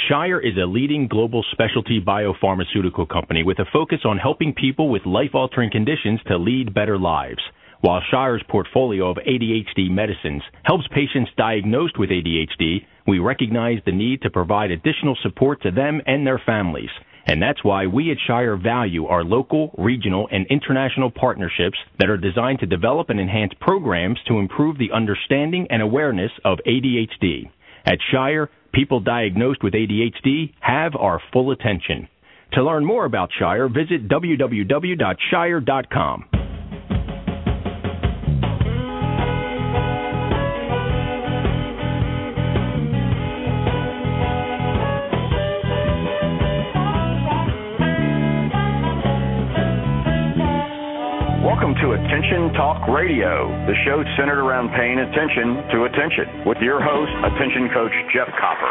Shire is a leading global specialty biopharmaceutical company with a focus on helping people with life-altering conditions to lead better lives. While Shire's portfolio of ADHD medicines helps patients diagnosed with ADHD, we recognize the need to provide additional support to them and their families. And that's why we at Shire value our local, regional, and international partnerships that are designed to develop and enhance programs to improve the understanding and awareness of ADHD. At Shire, people diagnosed with ADHD have our full attention. To learn more about Shire, visit www.shire.com. Welcome to Attention Talk Radio, the show centered around paying attention to attention, with your host, Attention Coach Jeff Copper.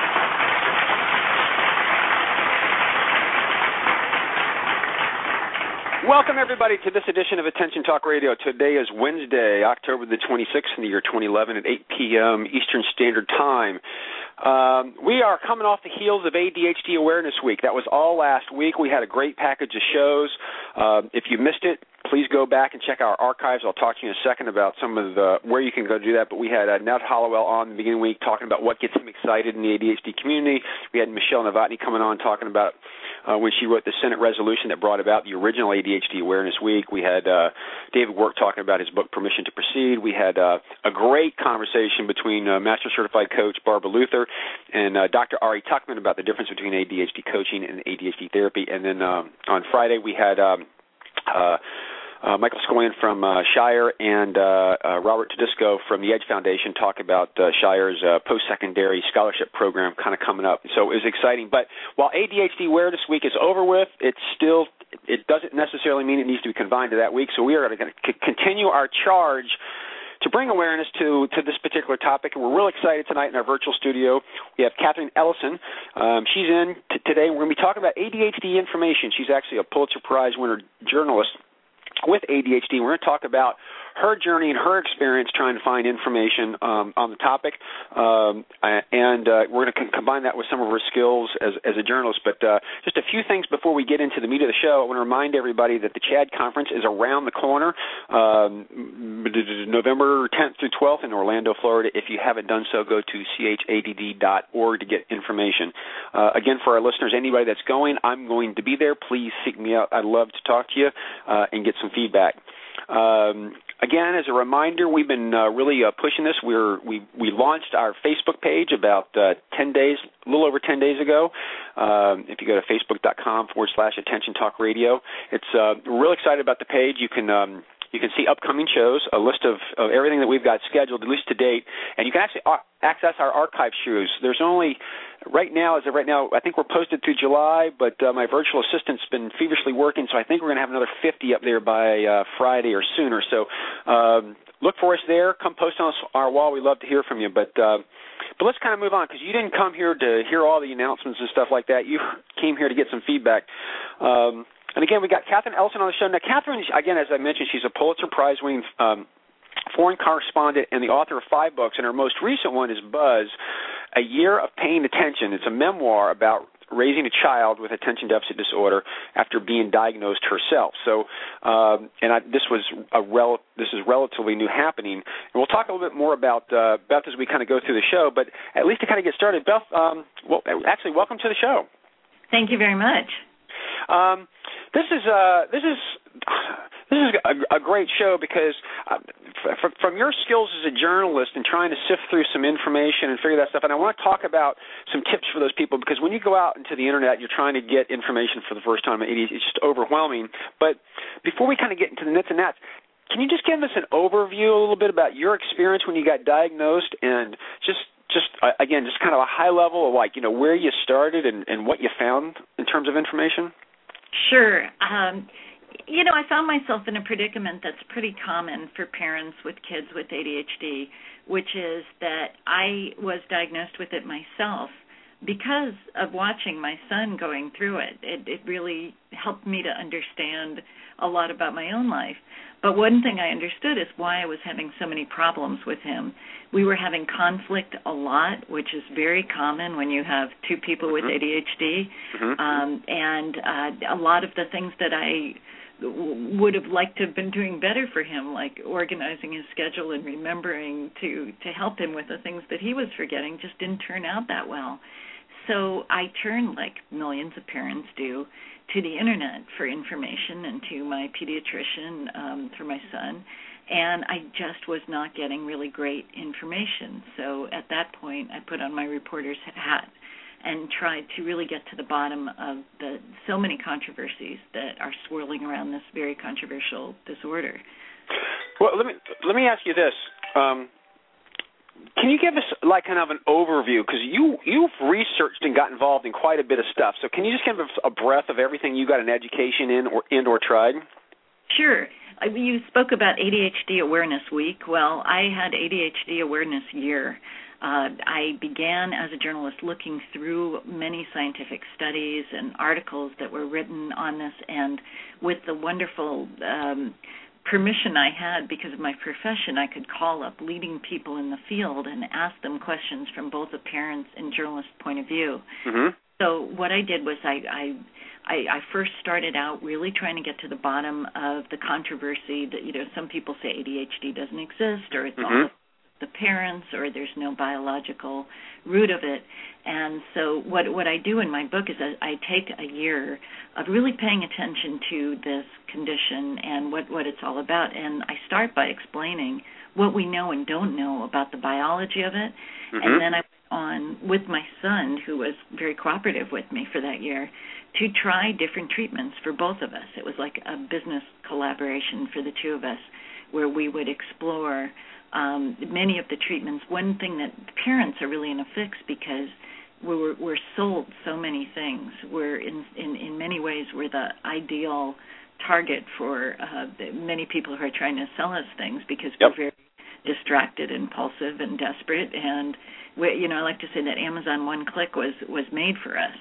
Welcome, everybody, to this edition of Attention Talk Radio. Today is Wednesday, October the 26th in the year 2011 at 8 p.m. Eastern Standard Time. We are coming off the heels of ADHD Awareness Week. That was all last week. We had a great package of shows. If you missed it, please go back and check our archives. I'll talk to you in a second about some of the where you can go do that. But we had Ned Hollowell on the beginning of the week talking about what gets him excited in the ADHD community. We had Michelle Novotny coming on talking about when she wrote the Senate resolution that brought about the original ADHD Awareness Week. We had David Work talking about his book, Permission to Proceed. We had a great conversation between Master Certified Coach Barbara Luther and Dr. Ari Tuckman about the difference between ADHD coaching and ADHD therapy. And then on Friday we had Michael Scoyan from Shire and Robert Tedisco from the Edge Foundation talk about Shire's post-secondary scholarship program kind of coming up. So it was exciting. But while ADHD Awareness Week is over with, it doesn't necessarily mean it needs to be confined to that week. So we are going to continue our charge to bring awareness to this particular topic. And we're real excited tonight in our virtual studio. We have Catherine Ellison. She's in today. We're going to be talking about ADHD information. She's actually a Pulitzer Prize winner journalist with ADHD. We're going to talk about her journey and her experience trying to find information on the topic, and we're going to combine that with some of her skills as a journalist. But just a few things before we get into the meat of the show. I want to remind everybody that the CHAD conference is around the corner, November 10th through 12th in Orlando, Florida. If you haven't done so, go to chadd.org to get information. Again, for our listeners, anybody that's going, I'm going to be there. Please seek me out. I'd love to talk to you and get some feedback. Again, as a reminder, we've been really pushing this. We launched our Facebook page about 10 days, a little over 10 days ago. If you go to facebook.com/Attention Talk Radio, we're really excited about the page. You can see upcoming shows, a list of everything that we've got scheduled, at least to date, and you can actually access our archive shows. There's only, right now, I think we're posted through July, but my virtual assistant's been feverishly working, so I think we're going to have another 50 up there by Friday or sooner. So look for us there. Come post on our wall. We'd love to hear from you. But let's kind of move on, because you didn't come here to hear all the announcements and stuff like that. You came here to get some feedback. And again, we got Catherine Ellison on the show. Now, Catherine, again, as I mentioned, she's a Pulitzer Prize-winning foreign correspondent and the author of 5 books, and her most recent one is Buzz, A Year of Paying Attention. It's a memoir about raising a child with attention deficit disorder after being diagnosed herself. So, this is relatively new happening, and we'll talk a little bit more about Beth as we kind of go through the show. But at least to kind of get started, Beth, welcome to the show. Thank you very much. This is a great show because from your skills as a journalist and trying to sift through some information and figure that stuff, and I want to talk about some tips for those people, because when you go out into the Internet, you're trying to get information for the first time. It's just overwhelming. But before we kind of get into the nits and gnats, can you just give us an overview a little bit about your experience when you got diagnosed, and just kind of a high level of where you started and what you found in terms of information? Sure. I found myself in a predicament that's pretty common for parents with kids with ADHD, which is that I was diagnosed with it myself, because of watching my son going through it, it really helped me to understand a lot about my own life. But one thing I understood is why I was having so many problems with him. We were having conflict a lot, which is very common when you have two people with ADHD. And a lot of the things that I would have liked to have been doing better for him, like organizing his schedule and remembering to help him with the things that he was forgetting, just didn't turn out that well. So I turned, like millions of parents do, to the internet for information and to my pediatrician for my son, and I just was not getting really great information. So at that point, I put on my reporter's hat and tried to really get to the bottom of so many controversies that are swirling around this very controversial disorder. Well, let me ask you this. Can you give us like kind of an overview? Because you've researched and got involved in quite a bit of stuff. So can you just give us a breath of everything you got an education in or tried? Sure. You spoke about ADHD Awareness Week. Well, I had ADHD Awareness Year. I began as a journalist looking through many scientific studies and articles that were written on this, and with the wonderful permission I had because of my profession, I could call up leading people in the field and ask them questions from both a parent's and journalist point of view. So what I did was I first started out really trying to get to the bottom of the controversy that, some people say ADHD doesn't exist, or it's all the parents, or there's no biological root of it. And so what I do in my book is I take a year of really paying attention to this condition and what it's all about. And I start by explaining what we know and don't know about the biology of it. And then I went on with my son, who was very cooperative with me for that year, to try different treatments for both of us. It was like a business collaboration for the two of us, where we would explore many of the treatments. One thing that parents are really in a fix, because we're sold so many things. We're in many ways we're the ideal target for many people who are trying to sell us things, because we're very distracted, impulsive, and desperate. And I like to say that Amazon one click was made for us.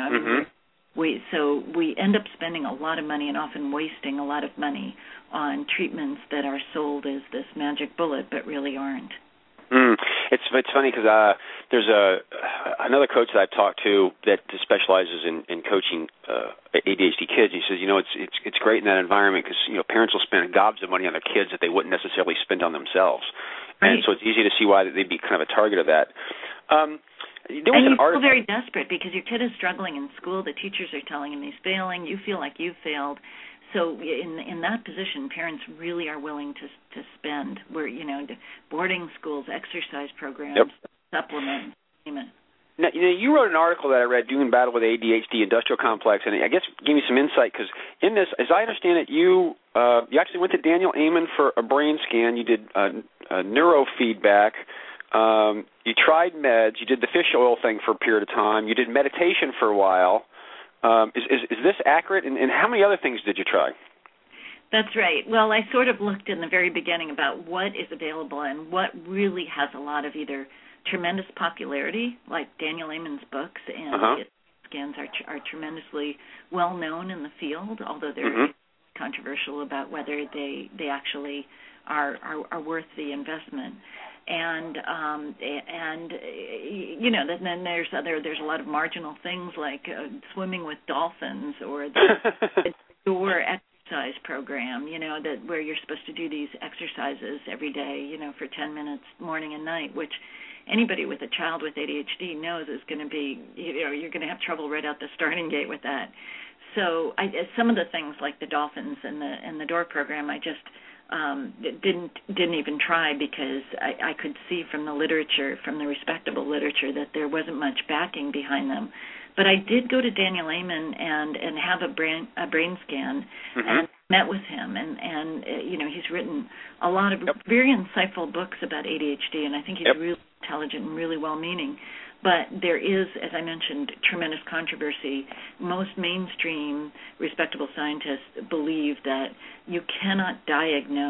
We end up spending a lot of money and often wasting a lot of money on treatments that are sold as this magic bullet, but really aren't. It's funny because there's another coach that I've talked to that specializes in coaching ADHD kids. He says, it's great in that environment because parents will spend gobs of money on their kids that they wouldn't necessarily spend on themselves, and so it's easy to see why they'd be kind of a target of that. You feel very desperate because your kid is struggling in school. The teachers are telling him he's failing. You feel like you've failed. So in that position, parents really are willing to spend. Boarding schools, exercise programs, supplements, name it. Now, you wrote an article that I read, Doing Battle with ADHD Industrial Complex, and I guess give me some insight, because in this, as I understand it, you actually went to Daniel Amen for a brain scan. You did neurofeedback. You tried meds. You did the fish oil thing for a period of time. You did meditation for a while. Is this accurate? And how many other things did you try? That's right. Well, I sort of looked in the very beginning about what is available and what really has a lot of either tremendous popularity, like Daniel Amen's books, and scans are tremendously well known in the field, although they're controversial about whether they actually are worth the investment. And then there's a lot of marginal things like swimming with dolphins, or the door exercise program, where you're supposed to do these exercises every day, for 10 minutes morning and night, which anybody with a child with ADHD knows is going to be, you're going to have trouble right out the starting gate with that. So some of the things like the dolphins and the door program, I just didn't even try, because I could see from the literature, from the respectable literature, that there wasn't much backing behind them. But I did go to Daniel Amen and have a brain scan and met with him, and he's written a lot of very insightful books about ADHD, and I think he's really intelligent and really well-meaning. But there is, as I mentioned, tremendous controversy. Most mainstream respectable scientists believe that you cannot diagnose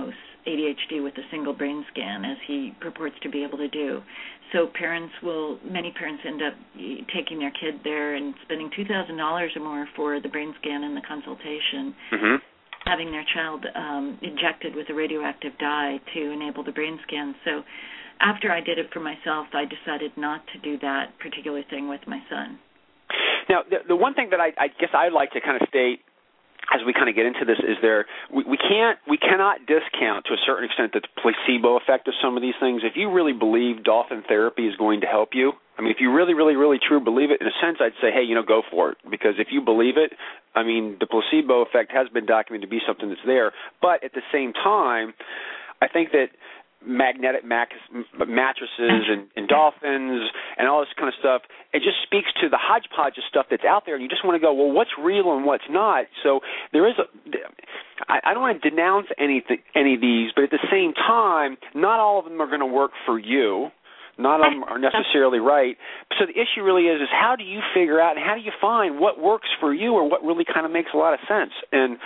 ADHD with a single brain scan, as he purports to be able to do. So many parents end up taking their kid there and spending $2,000 or more for the brain scan and the consultation, having their child injected with a radioactive dye to enable the brain scan. So after I did it for myself, I decided not to do that particular thing with my son. Now, the one thing that I guess I'd like to kind of state as we kind of get into this is we cannot discount to a certain extent the placebo effect of some of these things. If you really believe dolphin therapy is going to help you, I mean, if you really, really, really true believe it, in a sense, I'd say, hey, go for it. Because if you believe it, I mean, the placebo effect has been documented to be something that's there. But at the same time, I think that magnetic mattresses and dolphins and all this kind of stuff, it just speaks to the hodgepodge of stuff that's out there, and you just want to go, well, what's real and what's not? So there is I don't want to denounce any of these, but at the same time, not all of them are going to work for you. Not all of them are necessarily right. So the issue really is how do you figure out and how do you find what works for you or what really kind of makes a lot of sense? And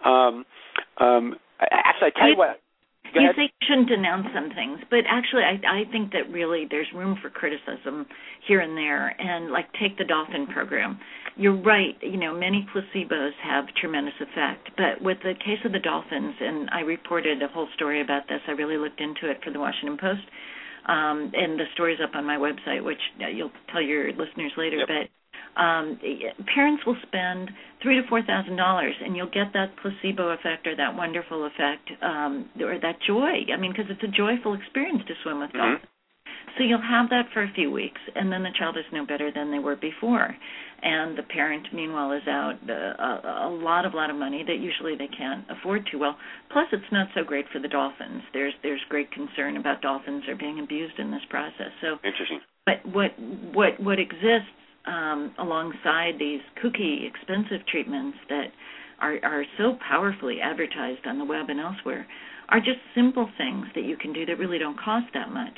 actually, I tell you what. You say you shouldn't denounce some things, but actually I think that really there's room for criticism here and there. And, take the dolphin program. You're right, many placebos have tremendous effect. But with the case of the dolphins, and I reported a whole story about this, I really looked into it for the Washington Post, and the story's up on my website, which you'll tell your listeners later. Yep. But parents will spend $3,000 to $4,000, and you'll get that placebo effect or that wonderful effect or that joy. I mean, because it's a joyful experience to swim with dolphins. So you'll have that for a few weeks, and then the child is no better than they were before. And the parent, meanwhile, is out a lot of money that usually they can't afford to. Well, plus it's not so great for the dolphins. There's great concern about dolphins are being abused in this process. So interesting. But what exists alongside these kooky, expensive treatments that are so powerfully advertised on the web and elsewhere are just simple things that you can do that really don't cost that much.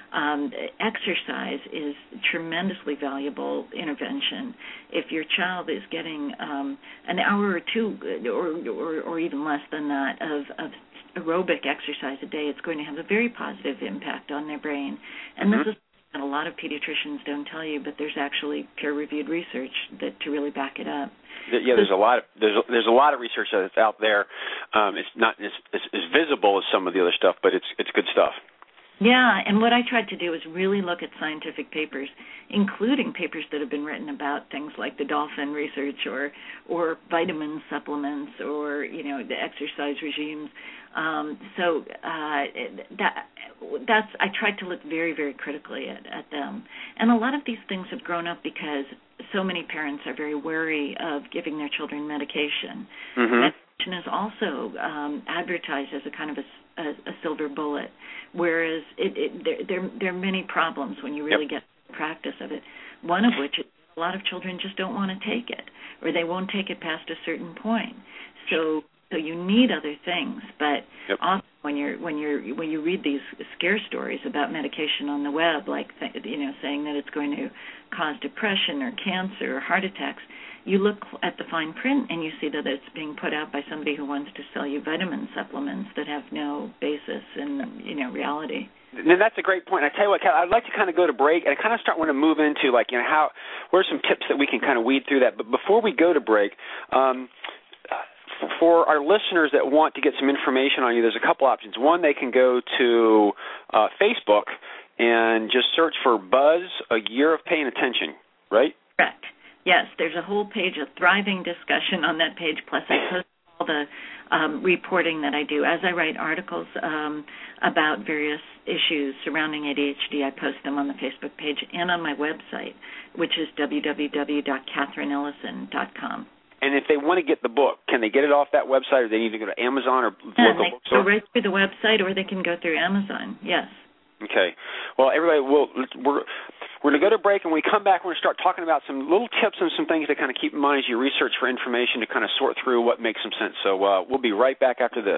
Exercise is tremendously valuable intervention. If your child is getting an hour or two or even less than that of aerobic exercise a day, it's going to have a very positive impact on their brain. And this is and a lot of pediatricians don't tell you, but there's actually peer-reviewed research to really back it up. Yeah, there's a lot of research that's out there. It's not as visible as some of the other stuff, but it's good stuff. Yeah, and what I tried to do is really look at scientific papers, including papers that have been written about things like the dolphin research or vitamin supplements or the exercise regimes. I tried to look very, very critically at them. And a lot of these things have grown up because so many parents are very wary of giving their children medication. Medication is also advertised as a kind of a silver bullet, whereas there are many problems when you really get the practice of it, one of which is a lot of children just don't want to take it, or they won't take it past a certain point. So you need other things, but often when you read these scare stories about medication on the web, like saying that it's going to cause depression or cancer or heart attacks, you look at the fine print and you see that it's being put out by somebody who wants to sell you vitamin supplements that have no basis in reality. And that's a great point. I tell you what, Kat, I'd like to kind of go to break and I kind of want to move into what are some tips that we can kind of weed through that. But before we go to break, for our listeners that want to get some information on you, there's a couple options. One, they can go to Facebook and just search for Buzz, A Year of Paying Attention, right? Correct. Yes, there's a whole page, a thriving discussion on that page, plus I post all the reporting that I do. As I write articles about various issues surrounding ADHD, I post them on the Facebook page and on my website, which is www.CatherineEllison.com. And if they want to get the book, can they get it off that website, or they need to go to Amazon or local bookstore? They go right through the website, or they can go through Amazon, yes. Okay. Well, everybody, we're going to go to break, and when we come back, we're going to start talking about some little tips and some things to kind of keep in mind as you research for information to kind of sort through what makes some sense. So we'll be right back after this.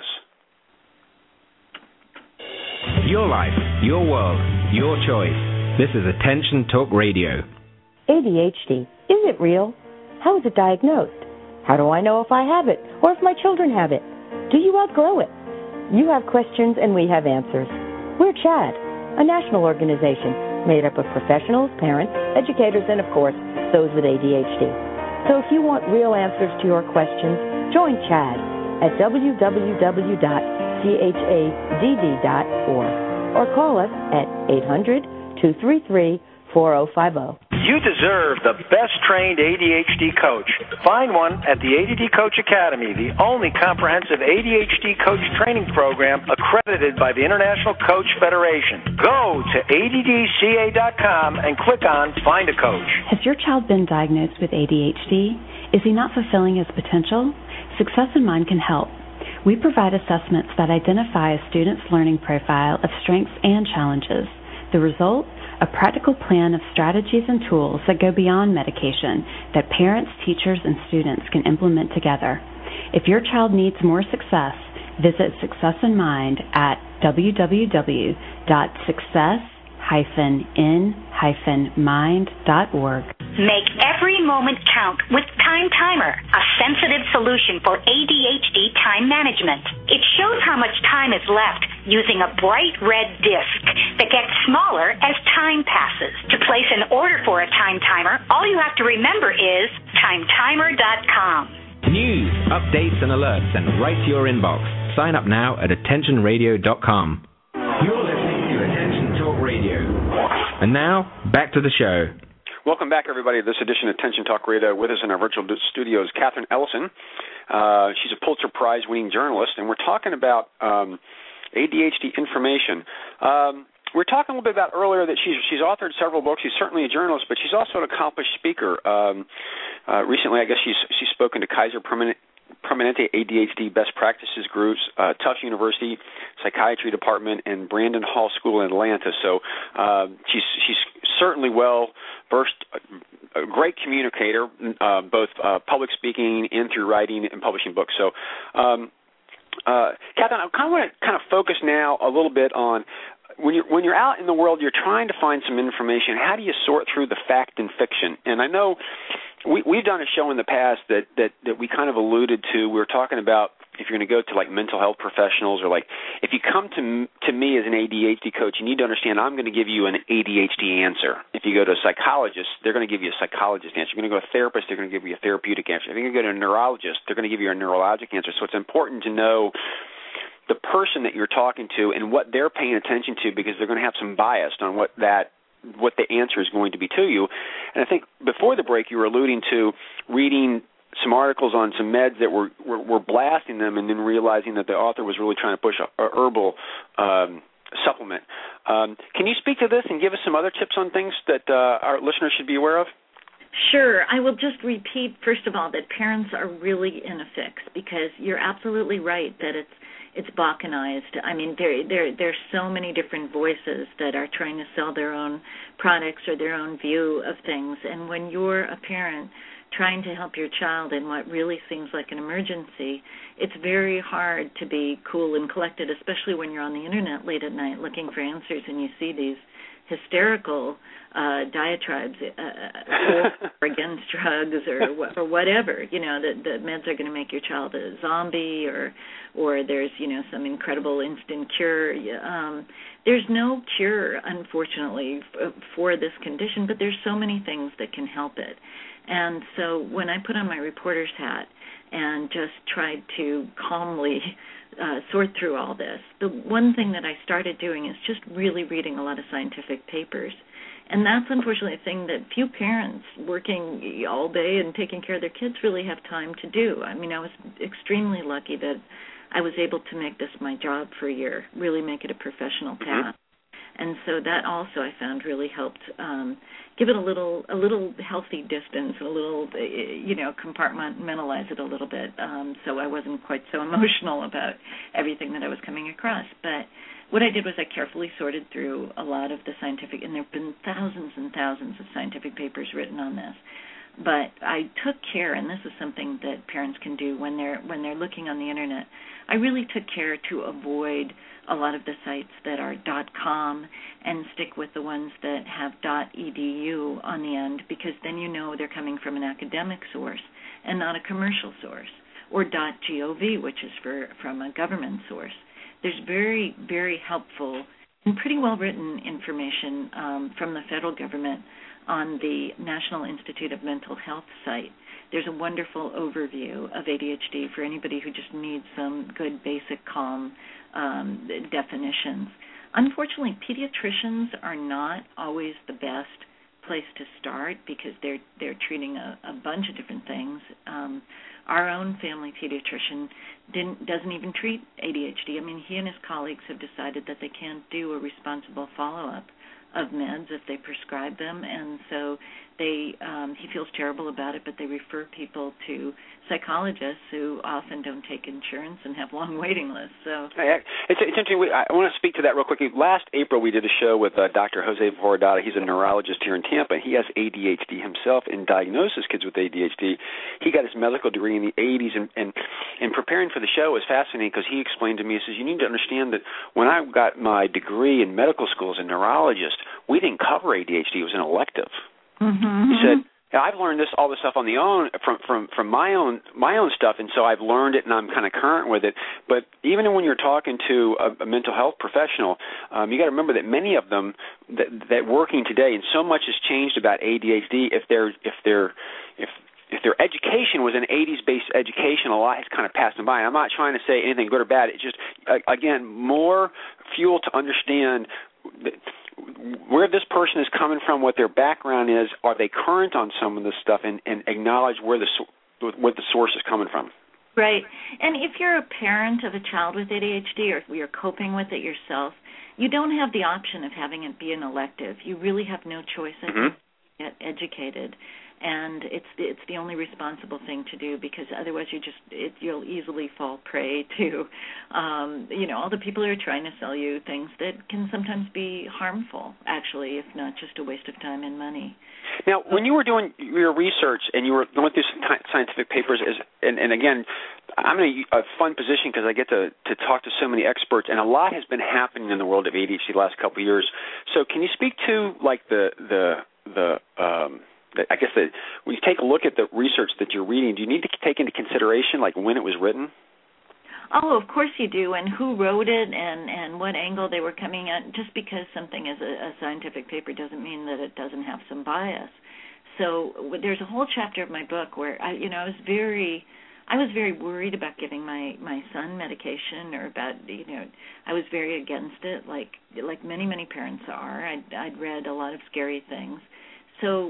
Your life, your world, your choice. This is Attention Talk Radio. ADHD, is it real? How is it diagnosed? How do I know if I have it or if my children have it? Do you outgrow it? You have questions and we have answers. We're CHADD, a national organization made up of professionals, parents, educators, and of course, those with ADHD. So if you want real answers to your questions, join CHADD at www.chadd.org or call us at 800-233-4050. You deserve the best-trained ADHD coach. Find one at the ADD Coach Academy, the only comprehensive ADHD coach training program accredited by the International Coach Federation. Go to addca.com and click on Find a Coach. Has your child been diagnosed with ADHD? Is he not fulfilling his potential? Success in Mind can help. We provide assessments that identify a student's learning profile of strengths and challenges. The result? A practical plan of strategies and tools that go beyond medication that parents, teachers, and students can implement together. If your child needs more success, visit Success in Mind at www.success-in-mind.org. Make every moment count with Time Timer, a sensitive solution for ADHD time management. It shows how much time is left using a bright red disc that gets smaller as time passes. To place an order for a Time Timer, all you have to remember is timetimer.com. News, updates, and alerts sent right to your inbox. Sign up now at attentionradio.com. You're listening to Attention Talk Radio. And now, back to the show. Welcome back, everybody, to this edition of Attention Talk Radio. With us in our virtual studios, Catherine Ellison. She's a Pulitzer Prize-winning journalist, and we're talking about ADHD information. We were talking a little bit about earlier that she's authored several books. She's certainly a journalist, but she's also an accomplished speaker. Recently, I guess she's spoken to Kaiser Permanente ADHD Best Practices Groups, Tufts University Psychiatry Department, and Brandon Hall School in Atlanta. So she's certainly well versed, a great communicator, both public speaking and through writing and publishing books. So, Catherine, I want to focus now a little bit on when you're out in the world, you're trying to find some information. How do you sort through the fact and fiction? And I know we've done a show in the past that we kind of alluded to. We were talking about if you're going to go to like mental health professionals, or like if you come to me as an ADHD coach, you need to understand I'm going to give you an ADHD answer. If you go to a psychologist, they're going to give you a psychologist answer. You're going to go to a therapist, they're going to give you a therapeutic answer. If you're going to go to a neurologist, they're going to give you a neurologic answer. So it's important to know the person that you're talking to and what they're paying attention to, because they're going to have some bias on what the answer is going to be to you. And I think before the break you were alluding to reading some articles on some meds that were blasting them, and then realizing that the author was really trying to push a herbal supplement. Can you speak to this and give us some other tips on things that our listeners should be aware of? Sure. I will just repeat, first of all, that parents are really in a fix, because you're absolutely right that it's balkanized. I mean, there's so many different voices that are trying to sell their own products or their own view of things. And when you're a parent trying to help your child in what really seems like an emergency, it's very hard to be cool and collected, especially when you're on the internet late at night looking for answers and you see these hysterical diatribes for against drugs or whatever. You know, the meds are going to make your child a zombie, or there's, you know, some incredible instant cure. There's no cure, unfortunately, for this condition, but there's so many things that can help it. And so when I put on my reporter's hat and just tried to calmly sort through all this, the one thing that I started doing is just really reading a lot of scientific papers. And that's unfortunately a thing that few parents working all day and taking care of their kids really have time to do. I mean, I was extremely lucky that I was able to make this my job for a year, really make it a professional path. And so that also I found really helped give it a little healthy distance, a little, you know, compartmentalize it a little bit, so I wasn't quite so emotional about everything that I was coming across. But what I did was I carefully sorted through a lot of the scientific, and there have been thousands and thousands of scientific papers written on this. But I took care, and this is something that parents can do when they're looking on the internet. I really took care to avoid a lot of the sites that are .com and stick with the ones that have .edu on the end, because then you know they're coming from an academic source and not a commercial source, or .gov, which is from a government source. there's very, very helpful and pretty well-written information from the federal government on the National Institute of Mental Health site. There's a wonderful overview of ADHD for anybody who just needs some good basic calm definitions. Unfortunately, pediatricians are not always the best place to start because they're treating a bunch of different things. Our own family pediatrician doesn't even treat ADHD. I mean, he and his colleagues have decided that they can't do a responsible follow-up of meds if they prescribe them, and so he feels terrible about it, but they refer people to psychologists who often don't take insurance and have long waiting lists. So it's interesting. I want to speak to that real quickly. Last April, we did a show with Dr. Jose Horadada. He's a neurologist here in Tampa, and he has ADHD himself and diagnoses kids with ADHD. He got his medical degree in the 80s, and preparing for the show was fascinating because he explained to me, he says, you need to understand that when I got my degree in medical school as a neurologist, we didn't cover ADHD. It was an elective. Mm-hmm. He said, I've learned all this stuff on the own from my own stuff, and so I've learned it and I'm kind of current with it. But even when you're talking to a mental health professional, you got to remember that many of them that working today, and so much has changed about ADHD. If their education was an 80s-based education, a lot has kind of passed them by. I'm not trying to say anything good or bad. It's just, again, more fuel to understand where this person is coming from, what their background is. Are they current on some of this stuff, and acknowledge where the source is coming from? Right. And if you're a parent of a child with ADHD, or if you're coping with it yourself, you don't have the option of having it be an elective. You really have no choice, I think, to get educated. And it's the only responsible thing to do, because otherwise you'll easily fall prey to all the people who are trying to sell you things that can sometimes be harmful, actually, if not just a waste of time and money. Now, when you were doing your research and you were going through some scientific papers, and again, I'm in a fun position because I get to talk to so many experts, and a lot has been happening in the world of ADHD the last couple of years. So can you speak to like I guess that when you take a look at the research that you're reading, do you need to take into consideration like when it was written? Oh, of course you do, and who wrote it and what angle they were coming at. Just because something is a scientific paper doesn't mean that it doesn't have some bias. So there's a whole chapter of my book where I was very worried about giving my son medication, or about I was very against it, like many parents are. I'd read a lot of scary things. So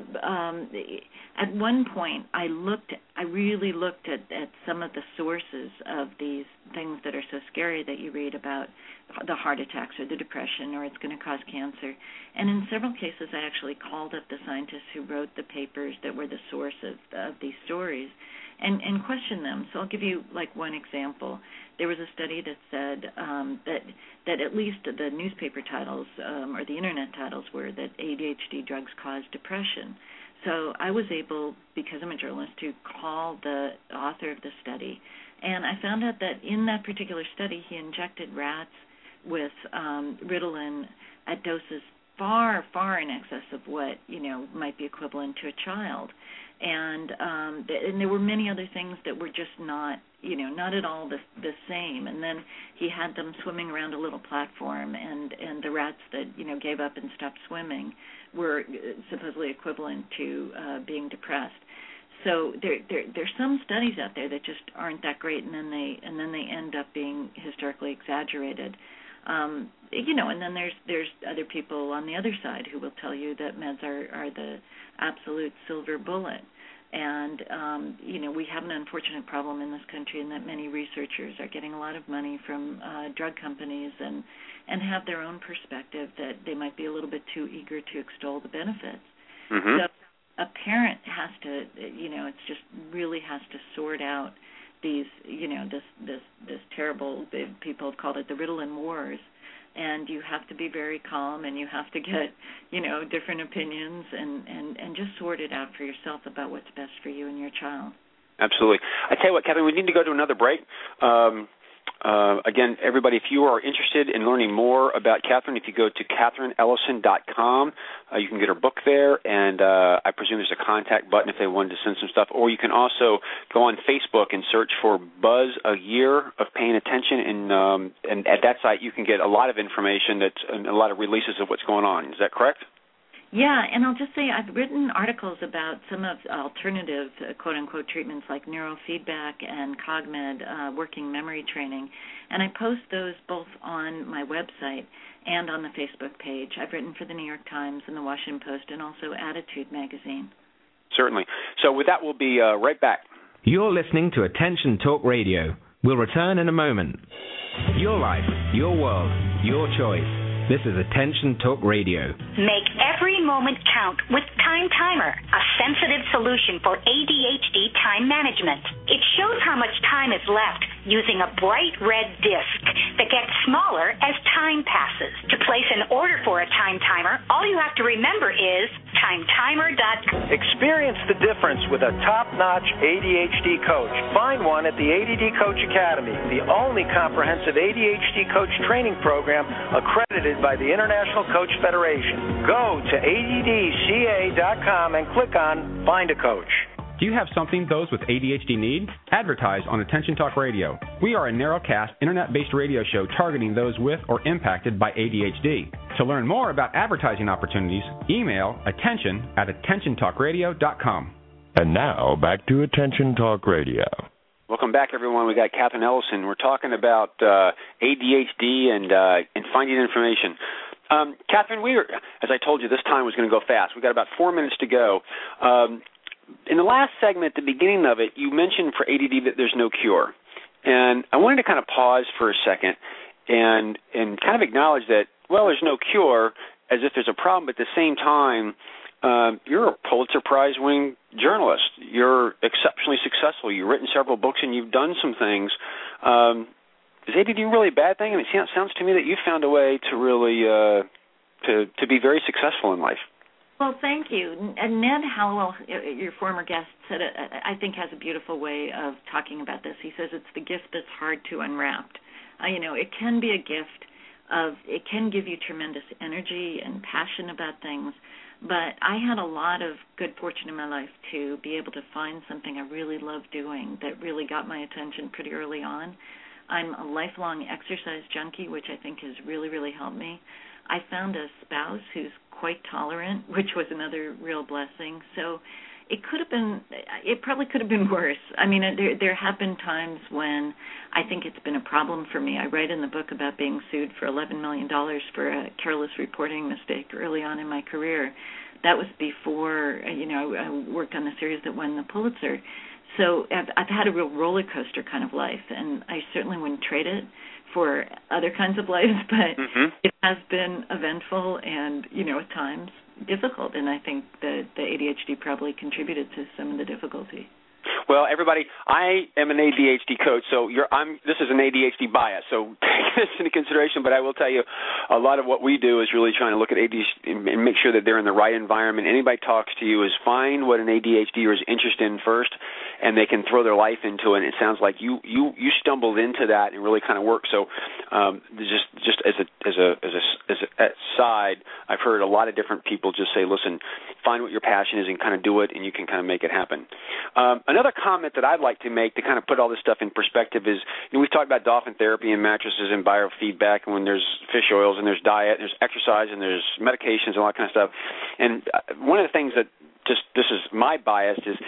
at one point, I really looked at some of the sources of these things that are so scary that you read about, the heart attacks or the depression, or it's going to cause cancer. And in several cases, I actually called up the scientists who wrote the papers that were the source of these stories and questioned them. So I'll give you like one example. There was a study that said that at least the newspaper titles or the internet titles were that ADHD drugs cause depression. So I was able, because I'm a journalist, to call the author of the study, and I found out that in that particular study he injected rats with Ritalin at doses far, far in excess of what might be equivalent to a child. And there were many other things that were just not at all the same. And then he had them swimming around a little platform, and the rats that gave up and stopped swimming were supposedly equivalent to being depressed. So there's some studies out there that just aren't that great, and then they end up being historically exaggerated. And then there's other people on the other side who will tell you that meds are the absolute silver bullet. And, we have an unfortunate problem in this country in that many researchers are getting a lot of money from drug companies and have their own perspective that they might be a little bit too eager to extol the benefits. Mm-hmm. So a parent has to, it's just really has to sort out these, this terrible, people have called it the Ritalin wars. And you have to be very calm, and you have to get, different opinions and just sort it out for yourself about what's best for you and your child. Absolutely. I tell you what, Kathleen, we need to go to another break. Again, everybody, if you are interested in learning more about Catherine, if you go to CatherineEllison.com, you can get her book there, and I presume there's a contact button if they wanted to send some stuff. Or you can also go on Facebook and search for Buzz A Year of Paying Attention, and at that site you can get a lot of information, and a lot of releases of what's going on. Is that correct? Yeah, and I'll just say I've written articles about some of alternative, quote-unquote, treatments like neurofeedback and CogMed, working memory training, and I post those both on my website and on the Facebook page. I've written for the New York Times and the Washington Post and also Attitude magazine. Certainly. So with that, we'll be right back. You're listening to Attention Talk Radio. We'll return in a moment. Your life, your world, your choice. This is Attention Talk Radio. Make every moment count with Time Timer, a sensitive solution for ADHD time management. It shows how much time is left using a bright red disc that gets smaller as time passes. To place an order for a Time Timer, all you have to remember is timetimer.com. Experience the difference with a top-notch ADHD coach. Find one at the ADD Coach Academy, the only comprehensive ADHD coach training program accredited by the International Coach Federation. Go to ADDCA.com and click on Find a Coach. Do you have something those with ADHD need? Advertise on Attention Talk Radio. We are a narrowcast, internet-based radio show targeting those with or impacted by ADHD. To learn more about advertising opportunities, email attention@attentiontalkradio.com. And now, back to Attention Talk Radio. Welcome back, everyone. We got Catherine Ellison. We're talking about ADHD and finding information. Catherine, as I told you, this time was going to go fast. We've got about 4 minutes to go. In the last segment, at the beginning of it, you mentioned for ADD that there's no cure. And I wanted to kind of pause for a second and kind of acknowledge that, well, there's no cure, as if there's a problem, but at the same time, you're a Pulitzer Prize-winning journalist. You're exceptionally successful. You've written several books and you've done some things. Is ADD really a bad thing? I mean, it sounds to me that you found a way to really to be very successful in life. Well, thank you. And Ned Hallowell, your former guest, said I think has a beautiful way of talking about this. He says it's the gift that's hard to unwrap. It can be a gift it can give you tremendous energy and passion about things, but I had a lot of good fortune in my life to be able to find something I really love doing that really got my attention pretty early on. I'm a lifelong exercise junkie, which I think has really, really helped me. I found a spouse who's quite tolerant, which was another real blessing. So it probably could have been worse. I mean, there have been times when I think it's been a problem for me. I write in the book about being sued for $11 million for a careless reporting mistake early on in my career. That was before, I worked on the series that won the Pulitzer. So I've had a real roller coaster kind of life, and I certainly wouldn't trade it for other kinds of lives, but It has been eventful and, at times difficult, and I think that the ADHD probably contributed to some of the difficulty. Well, everybody, I am an ADHD coach, so this is an ADHD bias, so take this into consideration, but I will tell you a lot of what we do is really trying to look at ADHD and make sure that they're in the right environment. Anybody talks to you is find what an ADHDer is interested in first, and they can throw their life into it. And it sounds like you stumbled into that and really kind of worked. So just as a side, I've heard a lot of different people just say, listen, find what your passion is and kind of do it, and you can kind of make it happen. Another comment that I'd like to make to kind of put all this stuff in perspective is, we've talked about dolphin therapy and mattresses and biofeedback, and when there's fish oils and there's diet and there's exercise and there's medications and all that kind of stuff. And one of the things that this is my bias is,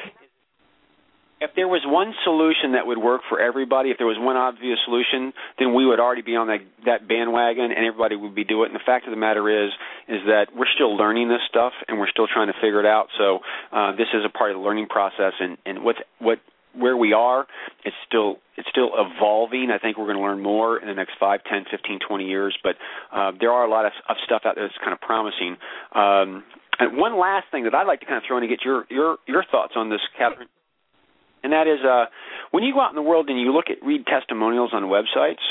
if there was one solution that would work for everybody, if there was one obvious solution, then we would already be on that bandwagon and everybody would be doing it. And the fact of the matter is that we're still learning this stuff and we're still trying to figure it out. So this is a part of the learning process, and where we are, it's still evolving. I think we're going to learn more in the next 5, 10, 15, 20 years, but there are a lot of stuff out there that's kind of promising. And one last thing that I'd like to kind of throw in to get your thoughts on this, Catherine, and that is when you go out in the world and you read testimonials on websites,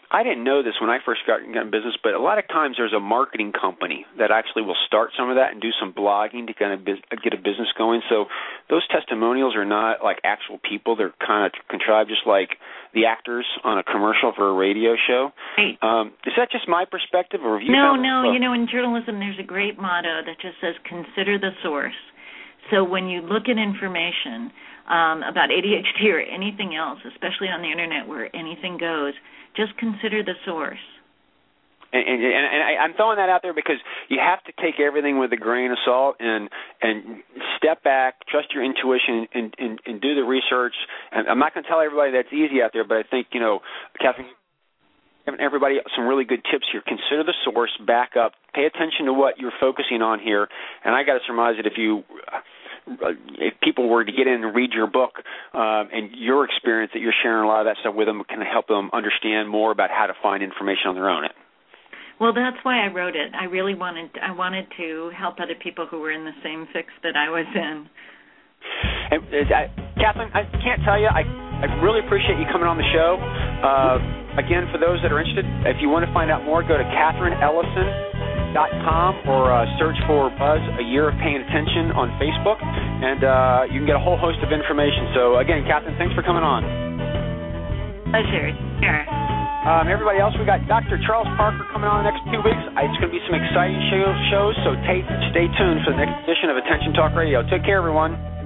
I didn't know this when I first got in business, but a lot of times there's a marketing company that actually will start some of that and do some blogging to kind of get a business going. So those testimonials are not like actual people. They're kind of contrived just like the actors on a commercial for a radio show. Right. Is that just my perspective? Or have you No. You know, in journalism there's a great motto that just says, consider the source. So when you look at information about ADHD or anything else, especially on the Internet where anything goes, just consider the source. And I'm throwing that out there because you have to take everything with a grain of salt and step back, trust your intuition, and do the research. And I'm not going to tell everybody that's easy out there, but I think, you know, Catherine, giving everybody some really good tips here. Consider the source, back up, pay attention to what you're focusing on here. And I got to surmise that if people were to get in and read your book and your experience, that you're sharing a lot of that stuff with them, can help them understand more about how to find information on their own. Well, that's why I wrote it. I wanted to help other people who were in the same fix that I was in. And Kathleen, I can't tell you, I really appreciate you coming on the show. Again, for those that are interested, if you want to find out more, go to KatherineEllison.com or search for Buzz A Year of Paying Attention on Facebook, and you can get a whole host of information. So, again, Catherine, thanks for coming on. Pleasure. Sure. Everybody else, we got Dr. Charles Parker coming on the next 2 weeks. It's going to be some exciting shows, so stay tuned for the next edition of Attention Talk Radio. Take care, everyone.